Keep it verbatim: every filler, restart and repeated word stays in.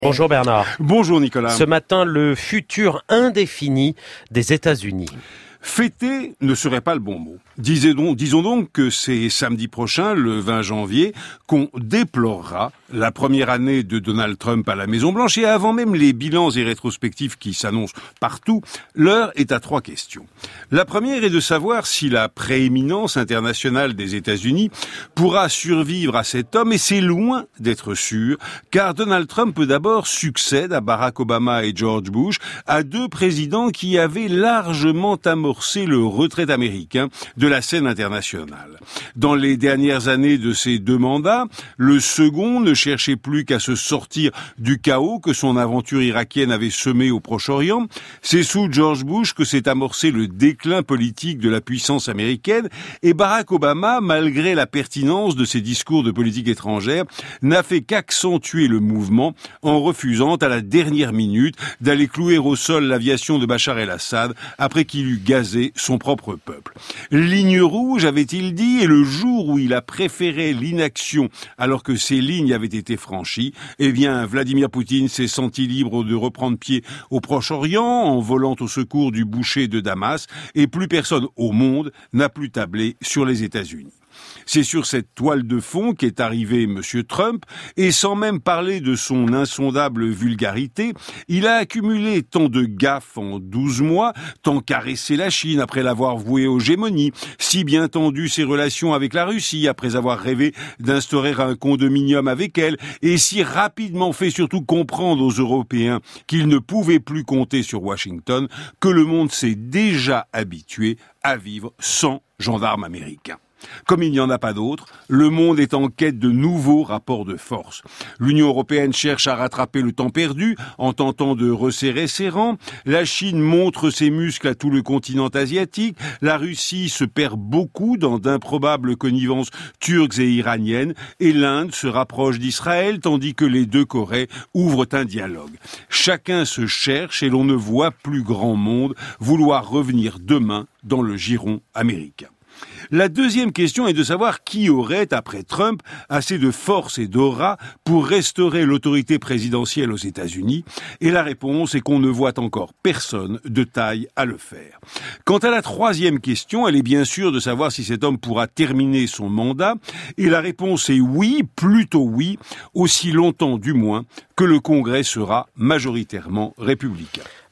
Bonjour Bernard. Bonjour Nicolas. Ce matin, le futur indéfini des États-Unis. Fêter ne serait pas le bon mot. Disons donc, disons donc que c'est samedi prochain, le vingt janvier, qu'on déplorera la première année de Donald Trump à la Maison-Blanche, et avant même les bilans et rétrospectifs qui s'annoncent partout, l'heure est à trois questions. La première est de savoir si la prééminence internationale des États-Unis pourra survivre à cet homme, et c'est loin d'être sûr, car Donald Trump d'abord succède à Barack Obama et George Bush, à deux présidents qui avaient largement amorcé le retrait américain de la scène internationale. Dans les dernières années de ces deux mandats, le second ne cherchait plus qu'à se sortir du chaos que son aventure irakienne avait semé au Proche-Orient. C'est sous George Bush que s'est amorcé le déclin politique de la puissance américaine, et Barack Obama, malgré la pertinence de ses discours de politique étrangère, n'a fait qu'accentuer le mouvement en refusant à la dernière minute d'aller clouer au sol l'aviation de Bachar el-Assad après qu'il eut gazé son propre peuple. Ligne rouge, avait-il dit, et le jour où il a préféré l'inaction alors que ces lignes avaient été franchies, eh bien, Vladimir Poutine s'est senti libre de reprendre pied au Proche-Orient en volant au secours du boucher de Damas, et plus personne au monde n'a plus tablé sur les États-Unis. C'est sur cette toile de fond qu'est arrivé M. Trump, et sans même parler de son insondable vulgarité, il a accumulé tant de gaffes en douze mois, tant caressé la Chine après l'avoir vouée aux gémonies, si bien tendu ses relations avec la Russie après avoir rêvé d'instaurer un condominium avec elle, et si rapidement fait surtout comprendre aux Européens qu'ils ne pouvaient plus compter sur Washington, que le monde s'est déjà habitué à vivre sans gendarmes américains. Comme il n'y en a pas d'autres, le monde est en quête de nouveaux rapports de force. L'Union européenne cherche à rattraper le temps perdu en tentant de resserrer ses rangs. La Chine montre ses muscles à tout le continent asiatique. La Russie se perd beaucoup dans d'improbables connivences turques et iraniennes. Et l'Inde se rapproche d'Israël tandis que les deux Corées ouvrent un dialogue. Chacun se cherche et l'on ne voit plus grand monde vouloir revenir demain dans le giron américain. La deuxième question est de savoir qui aurait, après Trump, assez de force et d'aura pour restaurer l'autorité présidentielle aux États-Unis, et la réponse est qu'on ne voit encore personne de taille à le faire. Quant à la troisième question, elle est bien sûr de savoir si cet homme pourra terminer son mandat, et la réponse est oui, plutôt oui, aussi longtemps du moins que le Congrès sera majoritairement républicain.